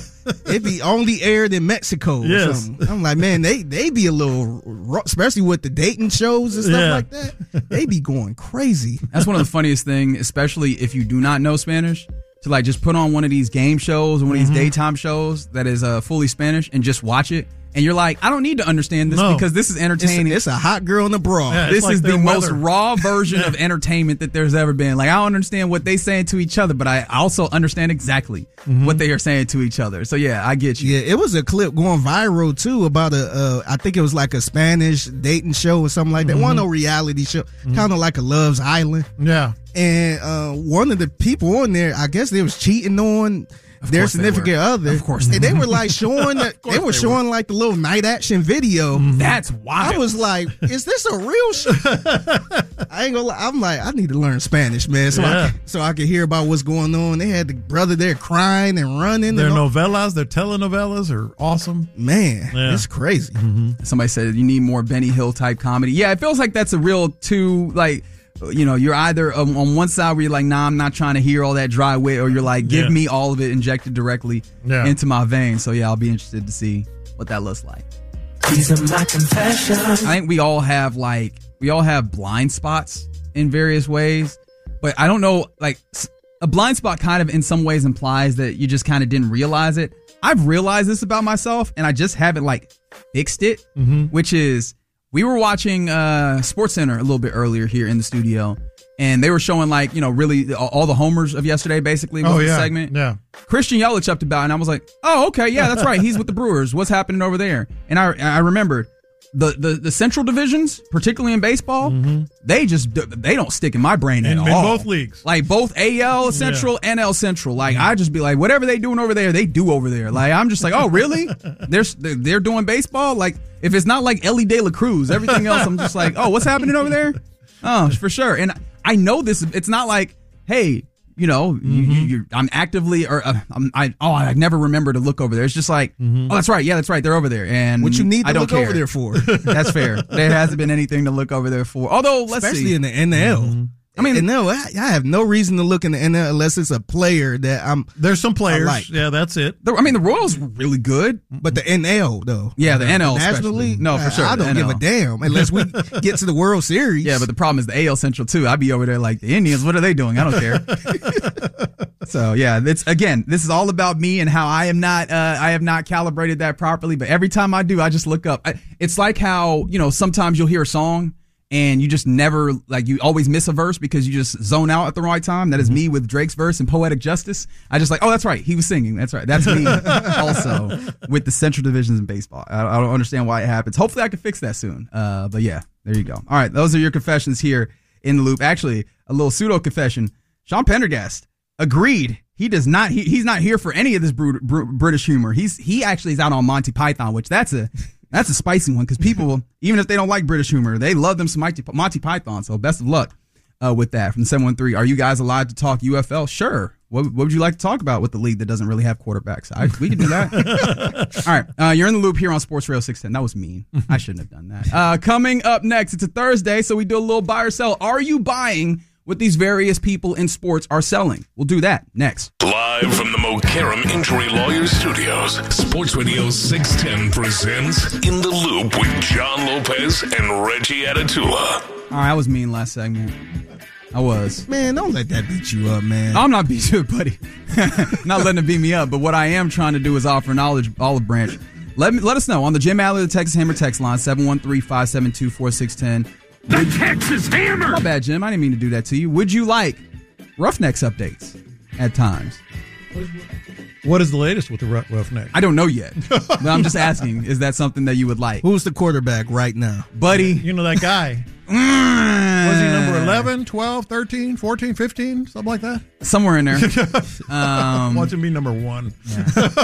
S7: It be only aired in Mexico or something. I'm like, man, they be a little raw, especially with the dating shows and stuff like that. They be going crazy.
S5: That's one of the funniest things, especially if you do not know Spanish, to like just put on one of these game shows or one of these daytime shows that is fully Spanish and just watch it. And you're like, I don't need to understand this because this is entertaining.
S7: It's a hot girl in a bra.
S6: Yeah,
S5: this is the most raw version of entertainment that there's ever been. Like, I don't understand what they saying to each other, but I also understand exactly what they are saying to each other. So, yeah, I get you.
S7: Yeah, it was a clip going viral, too, about I think it was like a Spanish dating show or something like that. One reality show, kind of like a Love's Island.
S6: Yeah.
S7: And one of the people on there, I guess they was cheating on their significant other.
S5: Of course.
S7: And they were like showing they were showing like the little night action video.
S5: That's wild.
S7: I was like, is this a real show? I ain't gonna lie. I'm like, I need to learn Spanish, man. So I can hear about what's going on. They had the brother there crying and running.
S6: Their novellas, their telenovelas are awesome.
S7: Man, it's crazy.
S5: Somebody said you need more Benny Hill type comedy. Yeah, it feels like that's a real you're either on one side where you're like, nah, I'm not trying to hear all that dry wit, or you're like, give me all of it injected directly into my veins. So yeah, I'll be interested to see what that looks like.
S12: These are my confessions.
S5: I think we all have blind spots in various ways, but I don't know, like a blind spot kind of in some ways implies that you just kind of didn't realize it. I've realized this about myself and I just haven't like fixed it, which is, we were watching SportsCenter a little bit earlier here in the studio, and they were showing like, really all the homers of yesterday, basically, was the segment.
S6: Yeah.
S5: Christian Yelich upped about it, and I was like, oh, okay, yeah, that's right. He's with the Brewers. What's happening over there? And I remembered the central divisions, particularly in baseball, they don't stick in my brain at all.
S6: In both leagues.
S5: Like both AL Central, NL Central. Like I just be like, whatever they doing over there, they do over there. Like I'm just like, oh, really? They're doing baseball? Like if it's not like Ellie De La Cruz, everything else, I'm just like, oh, what's happening over there? Oh, for sure. And I know this. It's not like, hey, I'm actively, or I never remember to look over there. It's just like, oh, that's right. Yeah, that's right. They're over there. And
S7: what you need to
S5: I don't
S7: look
S5: care.
S7: over there for.
S5: That's fair. There hasn't been anything to look over there for. Although,
S7: especially in the NL. I mean, no, I have no reason to look in the NL unless it's a player that
S6: There's some players.
S7: like.
S6: Yeah, that's it.
S5: The Royals were really good.
S7: But the NL, though.
S5: Yeah, the NL
S7: National
S5: especially.
S7: League?
S5: No, for sure.
S7: I don't give a damn unless we get to the World Series.
S5: Yeah, but the problem is the AL Central, too. I'd be over there like, the Indians, what are they doing? I don't care. So, yeah, this is all about me and how I have not calibrated that properly. But every time I do, I just look up. It's like how, sometimes you'll hear a song and you just never, you always miss a verse because you just zone out at the right time. That is me with Drake's verse and Poetic Justice. I just oh, that's right. He was singing. That's right. That's me also with the Central Divisions in baseball. I don't understand why it happens. Hopefully I can fix that soon. But yeah, there you go. All right. Those are your confessions here in the loop. Actually, a little pseudo confession. Sean Pendergast agreed. He's not here for any of this British humor. He actually is out on Monty Python, which that's a spicy one because people, even if they don't like British humor, they love them some Monty Python. So best of luck with that. From 713, are you guys allowed to talk UFL? Sure. What would you like to talk about with the league that doesn't really have quarterbacks? We can do that. All right. You're in the loop here on Sports Radio 610. That was mean. I shouldn't have done that. Coming up next, it's a Thursday, so we do a little buy or sell. Are you buying what these various people in sports are selling? We'll do that next.
S4: Live from the Mokaram Injury Lawyers Studios, Sports Radio 610 presents In the Loop with John Lopez and Reggie Atatula.
S5: All right, I was mean last segment. I was.
S7: Man, don't let that beat you up, man.
S5: I'm not beating you up, buddy. Not letting it beat me up, but what I am trying to do is offer an olive branch. Let us know on the Jim Alley, the Texas Hammer text line, 713-572-4610.
S4: The Texas Hammer!
S5: My bad, Jim. I didn't mean to do that to you. Would you like Roughnecks updates at times?
S6: What is the latest with the Roughnecks?
S5: I don't know yet. But I'm just asking, is that something that you would like?
S7: Who's the quarterback right now?
S5: Buddy.
S6: You know that guy. Was he number 11, 12, 13, 14, 15, something like that?
S5: Somewhere in there.
S6: Wants him to be number 1.
S5: Yeah.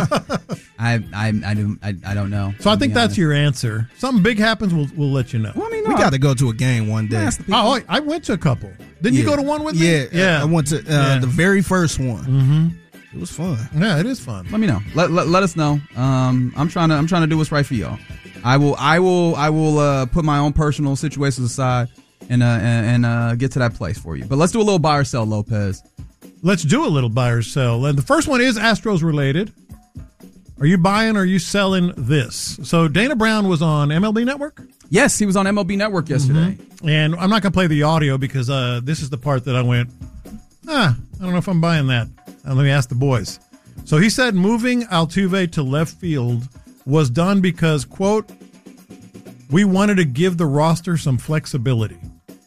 S5: I don't know.
S6: So I think that's your answer. Something big happens, we'll let you know.
S5: Well, I mean,
S7: we got to go to a game one day.
S6: Oh, I went to a couple. Didn't you go to one with me?
S7: Yeah. I went to the very first one.
S6: Mm-hmm.
S7: It was fun.
S6: Yeah, it is fun.
S5: Let me know. Let us know. I'm trying to do what's right for y'all. I will put my own personal situations aside and get to that place for you. But let's do a little buy or sell, Lopez.
S6: Let's do a little buy or sell. And the first one is Astros related. Are you buying or are you selling this? So Dana Brown was on MLB Network?
S5: Yes, he was on MLB Network yesterday.
S6: Mm-hmm. And I'm not going to play the audio because this is the part that I went, I don't know if I'm buying that. Let me ask the boys. So he said moving Altuve to left field was done because, quote, we wanted to give the roster some flexibility.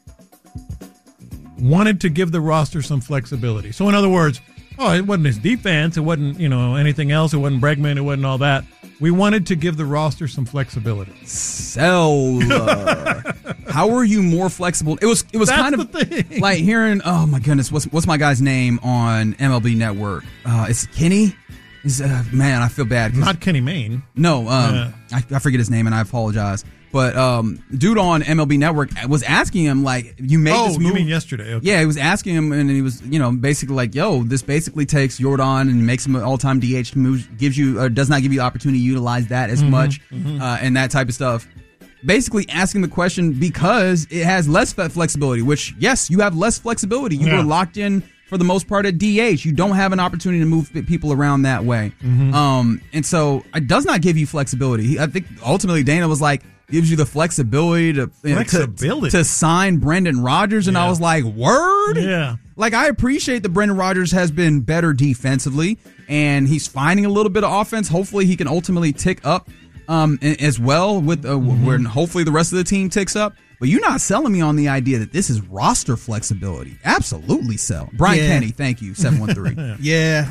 S6: Wanted to give the roster some flexibility. So in other words, it wasn't his defense. It wasn't, anything else. It wasn't Bregman. It wasn't all that. We wanted to give the roster some flexibility.
S5: Sell. How are you more flexible? It was kind of like hearing, oh my goodness, what's my guy's name on MLB Network? It's Kenny. Man, I feel bad.
S6: Not Kenny Mayne.
S5: No, I forget his name and I apologize. But dude on MLB Network was asking him, like, you made this move.
S6: You mean yesterday? Okay.
S5: Yeah, he was asking him, and he was, basically like, yo, this basically takes Jordan and makes him an all-time DH, gives you, or does not give you the opportunity to utilize that as much, and that type of stuff. Basically asking the question because it has less flexibility, which, yes, you have less flexibility. You were locked in for the most part at DH. You don't have an opportunity to move people around that way. And so it does not give you flexibility. I think ultimately Dana was like, gives you the flexibility to sign Brendan Rodgers. And I was like, word?
S6: Yeah.
S5: Like, I appreciate that Brendan Rodgers has been better defensively and he's finding a little bit of offense. Hopefully he can ultimately tick up as well with when hopefully the rest of the team ticks up. But you're not selling me on the idea that this is roster flexibility. Absolutely sell. Brian Kenny, thank you, 713.
S7: Yeah.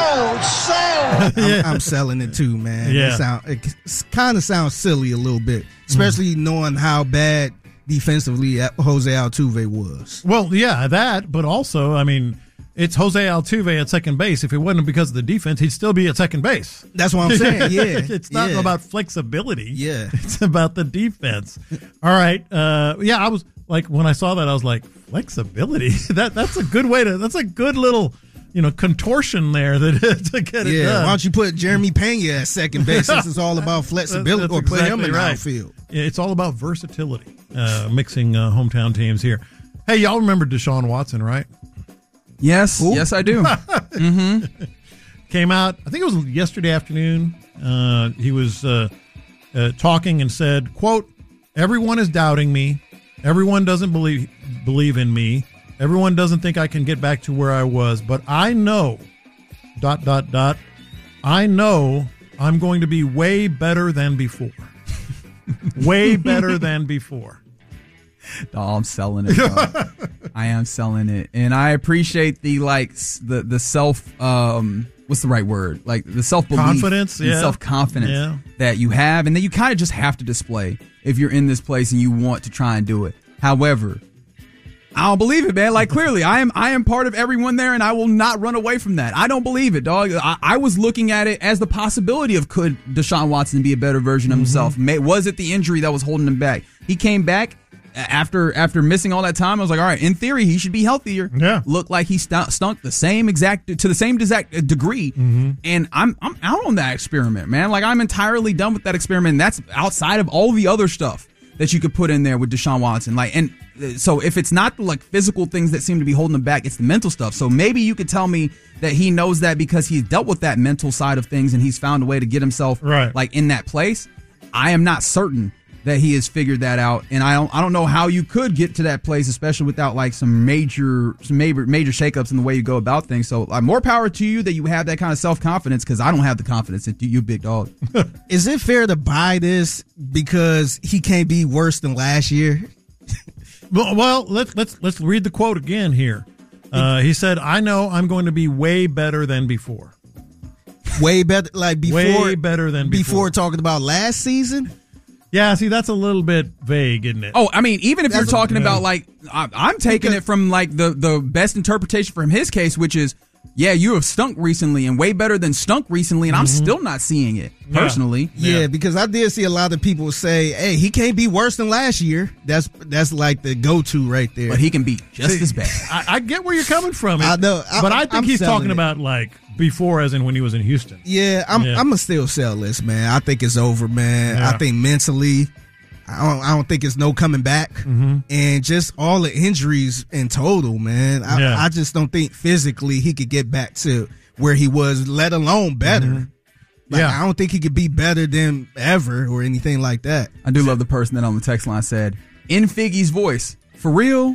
S7: I'm selling it too, man.
S6: Yeah.
S7: It kind of sounds silly a little bit, especially knowing how bad defensively Jose Altuve was.
S6: Well, yeah, that, but also, I mean, it's Jose Altuve at second base. If it wasn't because of the defense, he'd still be at second base.
S7: That's what I'm saying. Yeah,
S6: it's not about flexibility.
S7: Yeah,
S6: it's about the defense. All right. I was like, when I saw that, I was like, flexibility. That's a good way to. That's a good little, contortion there to get it done.
S7: Why don't you put Jeremy Pena at second base? This is all about flexibility,
S6: that's
S7: or put
S6: exactly
S7: him in the
S6: right.
S7: outfield.
S6: It's all about versatility. Mixing hometown teams here. Hey, y'all remember Deshaun Watson, right?
S5: Yes.
S7: Ooh.
S5: Yes, I do. Mm-hmm.
S6: Came out, I think it was yesterday afternoon. He was talking and said, quote, "Everyone is doubting me. Everyone doesn't believe in me. Everyone doesn't think I can get back to where I was. But I know, ... I know I'm going to be way better than before." Way better than before.
S5: Oh, I'm selling it. Dog. I am selling it, and I appreciate the the self. What's the right word? Like the self-belief,
S6: confidence,
S5: and self-confidence that you have, and that you kind of just have to display if you're in this place and you want to try and do it. However, I don't believe it, man. Like, clearly, I am part of everyone there, and I will not run away from that. I don't believe it, dog. I was looking at it as the possibility of could Deshaun Watson be a better version of himself. Was it the injury that was holding him back? He came back after missing all that time. I was like, all right, in theory, he should be healthier.
S6: Yeah.
S5: Looked like he stunk to the same exact degree.
S6: Mm-hmm.
S5: And I'm out on that experiment, man. Like, I'm entirely done with that experiment. And that's outside of all the other stuff that you could put in there with Deshaun Watson. Like, and so if it's not like physical things that seem to be holding him back, it's the mental stuff. So maybe you could tell me that he knows that because he's dealt with that mental side of things and he's found a way to get himself like in that place. I am not certain that he has figured that out, and I don't know how you could get to that place, especially without like some major shakeups in the way you go about things. So more power to you that you have that kind of self-confidence, because I don't have the confidence that you, big dog.
S7: Is it fair to buy this because he can't be worse than last year?
S6: Well, let's read the quote again here. He said, "I know I'm going to be way better than before."
S7: Way better, like before.
S6: Way better than
S7: before talking about last season.
S6: Yeah, see, that's a little bit vague, isn't it?
S5: Oh, I mean, even if you're talking about, like, I'm taking it from, like, the best interpretation from his case, which is, yeah, you have stunk recently and way better than stunk recently, and I'm still not seeing it, personally.
S7: Yeah, because I did see a lot of people say, hey, he can't be worse than last year. That's like the go-to right there.
S5: But he can be just as bad.
S6: I get where you're coming from.
S7: I know.
S6: But I think
S7: I'm
S6: he's talking
S7: it.
S6: about, like, before, as in when he was in Houston.
S7: Yeah, I'm going to still sell this, man. I think it's over, man. Yeah. I think mentally, I don't think it's no coming back.
S6: Mm-hmm.
S7: And just all the injuries in total, man. I just don't think physically he could get back to where he was, let alone better.
S6: Mm-hmm.
S7: Like, I don't think he could be better than ever or anything like that.
S5: I do love the person that on the text line said, in Figgy's voice, for real?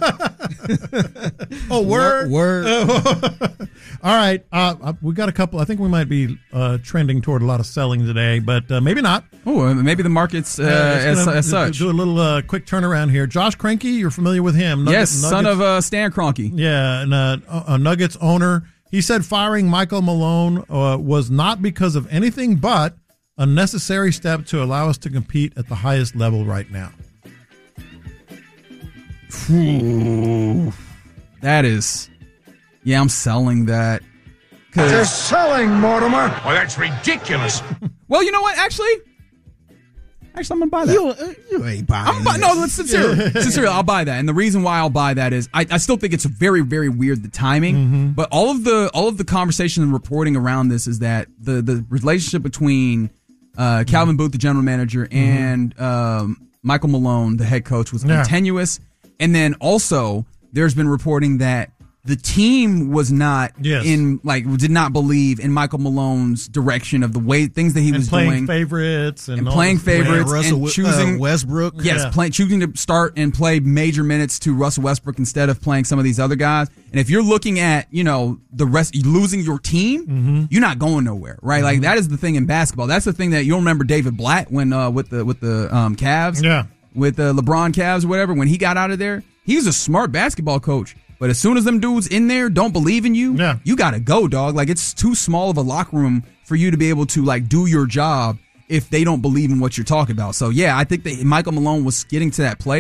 S6: Oh, word?
S7: Word.
S6: All right. We got a couple. I think we might be trending toward a lot of selling today, but maybe not.
S5: Oh, maybe the market's as such.
S6: Do a little quick turnaround here. Josh Kroenke, you're familiar with him.
S5: Nuggets, son of Stan Kroenke.
S6: Yeah, and a Nuggets owner. He said firing Michael Malone was not because of anything but a necessary step to allow us to compete at the highest level right now.
S5: Ooh, that is, I'm selling that.
S13: They're selling, Mortimer. Well, that's ridiculous.
S5: Well, you know what? Actually, I'm gonna buy that.
S7: You ain't buying that.
S5: No, sincerely, I'll buy that. And the reason why I'll buy that is I still think it's very, very weird, the timing.
S6: Mm-hmm.
S5: But all of the conversation and reporting around this is that the relationship between Calvin Booth, the general manager, and Michael Malone, the head coach, was tenuous. And then also, there's been reporting that the team was not did not believe in Michael Malone's direction of the way things that he was
S6: playing
S5: doing,
S6: favorites and
S5: playing favorites
S7: and
S5: choosing
S7: Westbrook.
S5: Yes, choosing to start and play major minutes to Russell Westbrook instead of playing some of these other guys. And if you're looking at the rest, losing your team, you're not going nowhere, right? Like that is the thing in basketball. That's the thing that you'll remember David Blatt when with the Cavs, with the LeBron Cavs or whatever. When he got out of there, he was a smart basketball coach. But as soon as them dudes in there don't believe in you, you got to go, dog. Like, it's too small of a locker room for you to be able to, like, do your job if they don't believe in what you're talking about. So, I think that Michael Malone was getting to that place.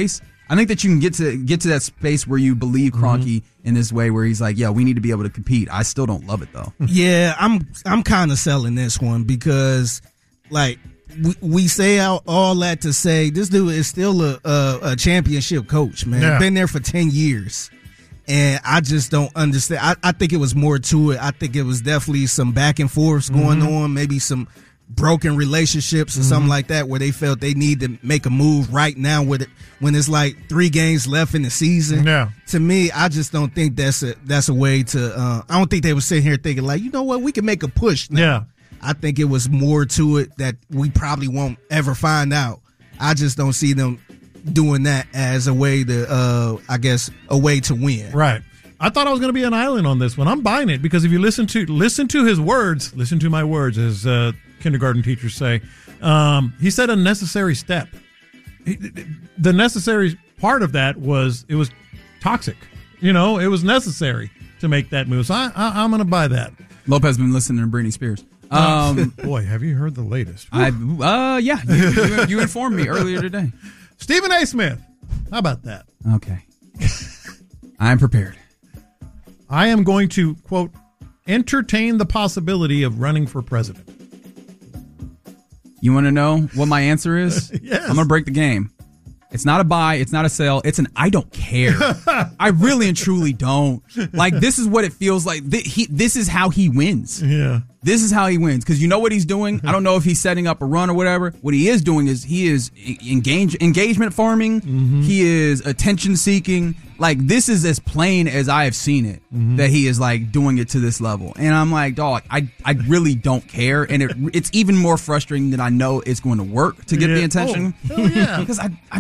S5: I think that you can get to that space where you believe Kroenke in this way, where he's like, yeah, we need to be able to compete. I still don't love it though.
S7: Yeah, I'm kind of selling this one because, like, we say all that to say this dude is still a championship coach, man.
S6: Yeah.
S7: Been there for 10 years. And I just don't understand. I think it was more to it. I think it was definitely some back and forths going on, maybe some broken relationships or something like that, where they felt they need to make a move right now with it when it's like 3 games left in the season.
S6: Yeah.
S7: To me, I just don't think that's a way to. I don't think they were sitting here thinking like, you know what, we can make a push now.
S6: Yeah.
S7: I think it was more to it that we probably won't ever find out. I just don't see them doing that as a way to, I guess, a way to win.
S6: Right. I thought I was going to be an island on this one. I'm buying it because if you listen to his words, listen to my words, as kindergarten teachers say. He said a necessary step. The necessary part of that was it was toxic. You know, it was necessary to make that move. So I'm going to buy that.
S5: Lopez been listening to Britney Spears.
S6: Boy, have you heard the latest?
S5: Yeah. You informed me earlier today.
S6: Stephen A. Smith. How about that?
S5: Okay. I'm prepared.
S6: I am going to, quote, entertain the possibility of running for president.
S5: You want to know what my answer is?
S6: Yes.
S5: I'm going to break the game. It's not a buy. It's not a sell. It's an I don't care. I really and truly don't. Like, this is what it feels like. This is how he wins.
S6: Yeah.
S5: This is how he wins. Because you know what he's doing? I don't know if he's setting up a run or whatever. What he is doing is he is engagement farming. He is attention seeking. Like, this is as plain as I have seen it, that he is, like, doing it to this level. And I'm like, dog, I really don't care. And it's even more frustrating that I know it's going to work to get the attention.
S6: Oh, yeah.
S5: Because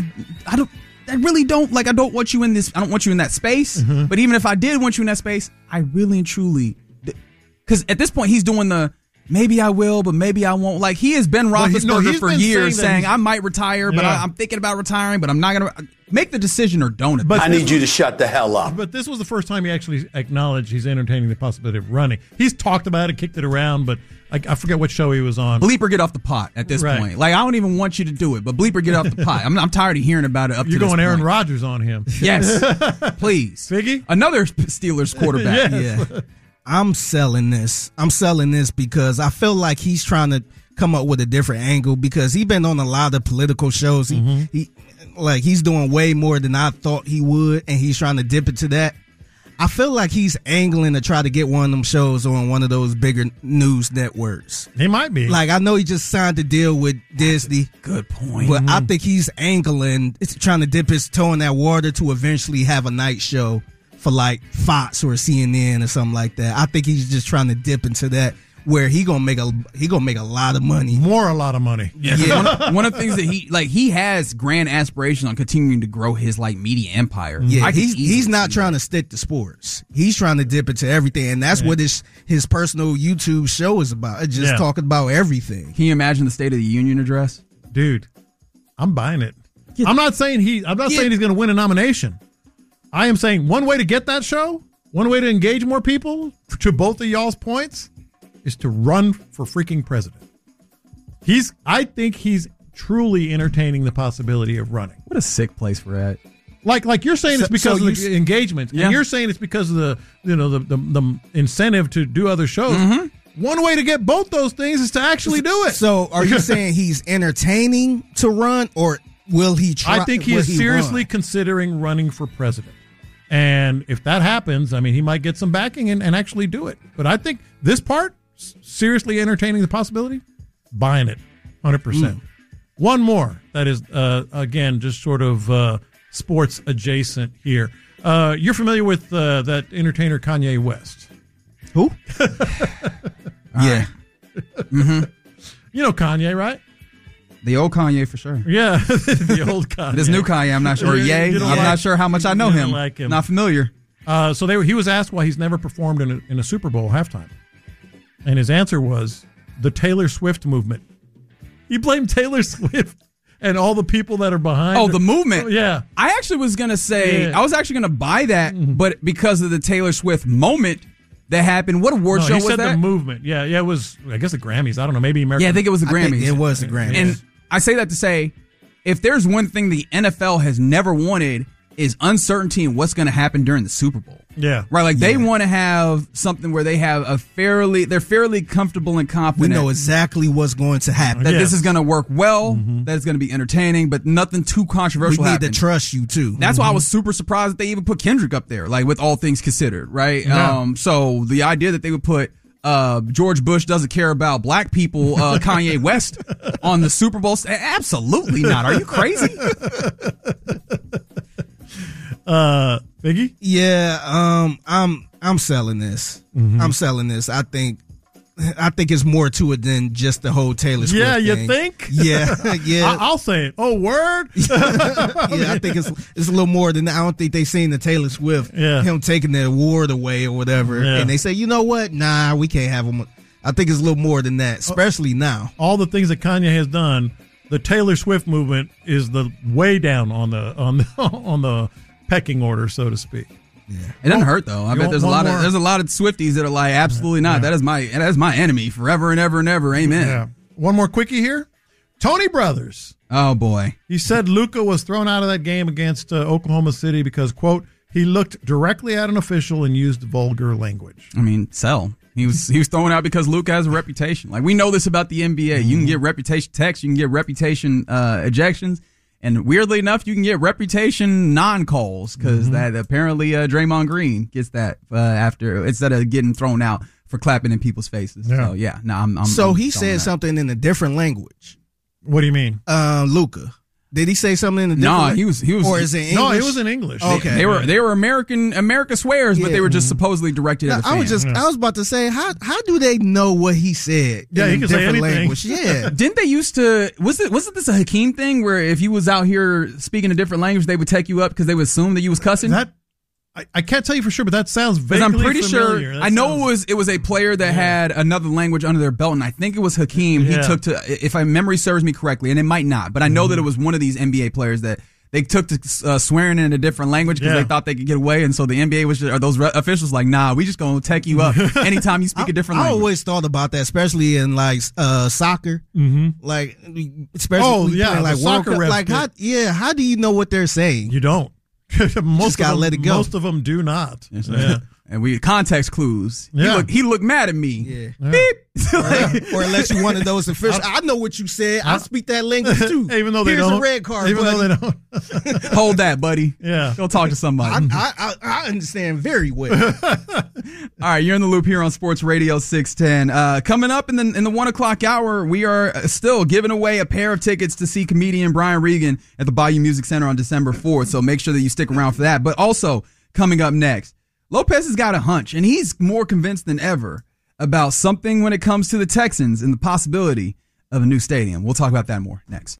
S5: I really don't, like, I don't want you in this, I don't want you in that space. But even if I did want you in that space, I really and truly, because at this point he's doing the, maybe I will, but maybe I won't. Like, he has been Roethlisberger for years saying I might retire, but I'm thinking about retiring, but I'm not going to. Make the decision or don't.
S14: But I need you to shut the hell up.
S6: But this was the first time he actually acknowledged he's entertaining the possibility of running. He's talked about it, kicked it around, but I forget what show he was on.
S5: Bleeper, get off the pot at this point. Like, I don't even want you to do it, but Bleeper, get off the pot. I'm tired of hearing about it up to this point.
S6: You're going Aaron Rodgers on him.
S5: Yes. Please.
S6: Figgy?
S5: Another Steelers quarterback.
S6: Yes.
S7: Yeah. I'm selling this because I feel like he's trying to come up with a different angle because he's been on a lot of political shows. He's doing way more than I thought he would, and he's trying to dip into that. I feel like he's angling to try to get one of them shows on one of those bigger news networks.
S6: He might be.
S7: Like, I know he just signed a deal with Disney.
S5: Good point.
S7: But I think he's angling, trying to dip his toe in that water to eventually have a night show for like Fox or CNN or something like that. I think he's just trying to dip into that, where he gonna make a lot of money,
S6: a lot of money.
S5: Yeah. One of the things that he has grand aspirations on continuing to grow his like media empire.
S7: Yeah, he's not trying to stick to sports. He's trying to dip into everything, and that's what his personal YouTube show is about. It's just talking about everything.
S5: Can you imagine the State of the Union address,
S6: dude? I'm buying it. Yeah. I'm not saying he's going to win a nomination. I am saying one way to get that show, one way to engage more people, to both of y'all's points, is to run for freaking president. I think he's truly entertaining the possibility of running.
S5: What a sick place we're at.
S6: Like you're saying it's because of the engagement, and you're saying it's because of the incentive to do other shows. One way to get both those things is to actually do it.
S7: So are you saying he's entertaining to run, or will he try?
S6: I think he is seriously considering running for president. And if that happens, I mean, he might get some backing and actually do it. But I think this part, seriously entertaining the possibility, buying it 100%. One more that is, again, just sort of sports adjacent here. You're familiar with that entertainer Kanye West?
S7: Who? Yeah.
S6: You know Kanye, right?
S5: The old Kanye for sure.
S6: Yeah, the old Kanye.
S5: This new Kanye, I'm not sure. I'm not sure how much I know him.
S6: Like him.
S5: Not familiar.
S6: So he was asked why he's never performed in a Super Bowl halftime. And his answer was the Taylor Swift movement. He blamed Taylor Swift and all the people that are behind.
S5: Oh, the movement.
S6: Yeah.
S5: I actually was going to say, I was actually going to buy that, but because of the Taylor Swift moment that happened, what award show was that?
S6: He said the movement. Yeah, it was, I guess the Grammys. I don't know, maybe American.
S5: Yeah, I think it was the Grammys.
S7: It was the Grammys.
S5: And I say that to say, if there's one thing the NFL has never wanted is uncertainty in what's going to happen during the Super Bowl.
S6: Yeah.
S5: Right. Like they want to have something where they have they're fairly comfortable and confident.
S7: We know exactly what's going to happen.
S5: That this is going to work well, that it's going to be entertaining, but nothing too controversial.
S7: We need to trust you too.
S5: That's why I was super surprised that they even put Kendrick up there, like with all things considered, right?
S6: Yeah.
S5: So the idea that they would put George Bush doesn't care about black people, Kanye West on the Super Bowl, absolutely not. Are you crazy?
S6: Biggie?
S7: Yeah, I'm selling this. I'm selling this. I think it's more to it than just the whole Taylor Swift
S6: thing.
S7: You
S6: think?
S7: Yeah.
S6: I'll say it. Oh, word?
S7: Yeah, I think it's a little more than that. I don't think they seen the Taylor Swift, him taking the award away or whatever, and they say, you know what? Nah, we can't have him. I think it's a little more than that, especially now.
S6: All the things that Kanye has done, the Taylor Swift movement is the way down on the pecking order, so to speak.
S5: Yeah. It doesn't hurt though. I bet there's a lot of Swifties that are like, absolutely not. That is my enemy forever and ever and ever. Amen.
S6: Yeah. One more quickie here. Tony Brothers.
S5: Oh boy.
S6: He said Luka was thrown out of that game against Oklahoma City because, quote, he looked directly at an official and used vulgar language.
S5: I mean, He was thrown out because Luka has a reputation. Like, we know this about the NBA. You can get reputation texts, you can get reputation ejections. And weirdly enough, you can get reputation non-calls because that apparently Draymond Green gets that after instead of getting thrown out for clapping in people's faces. Yeah. So yeah, no, I'm
S7: he said something in a different language.
S6: What do you mean,
S7: Luka? Did he say something in a different?
S5: No, he was.
S7: Or is it English?
S6: No, it was in English.
S7: Okay,
S5: they were America swears, but they were just supposedly directed at a fan.
S7: I was about to say, how do they know what he said?
S6: Yeah, he can say anything.
S7: Language? Yeah.
S5: Didn't they used to? Wasn't this a Hakeem thing where if you was out here speaking a different language, they would take you up because they would assume that you was cussing?
S6: I can't tell you for sure, but that sounds vaguely
S5: I'm pretty
S6: familiar.
S5: sure. I know it was a player that had another language under their belt, and I think it was Hakeem. He took to, if my memory serves me correctly, and it might not, but I know that it was one of these NBA players that they took to swearing in a different language because they thought they could get away, and so the NBA was or those officials like, nah, we just gonna take you up anytime you speak a different language.
S7: I always thought about that, espostly in like soccer, like especially like
S6: soccer
S7: World Cup. Like how do you know what they're saying?
S6: You don't.
S7: Just gotta let it go.
S6: Most of them do not.
S5: Yeah. And we context clues.
S6: Yeah.
S5: He looked mad at me.
S7: Yeah. Beep. Or unless you're one of those officials. I know what you said. I speak that language too.
S6: Even though they
S7: Here's
S6: don't.
S7: a red card.
S6: Even
S7: buddy.
S6: though they don't.
S5: Hold that, buddy.
S6: Yeah.
S5: Go talk to somebody.
S7: I understand very well.
S5: All right, you're in the loop here on Sports Radio 610. Coming up in the 1 o'clock hour, we are still giving away a pair of tickets to see comedian Brian Regan at the Bayou Music Center on December 4th. So make sure that you stick around for that. But also coming up next, Lopez has got a hunch, and he's more convinced than ever about something when it comes to the Texans and the possibility of a new stadium. We'll talk about that more next.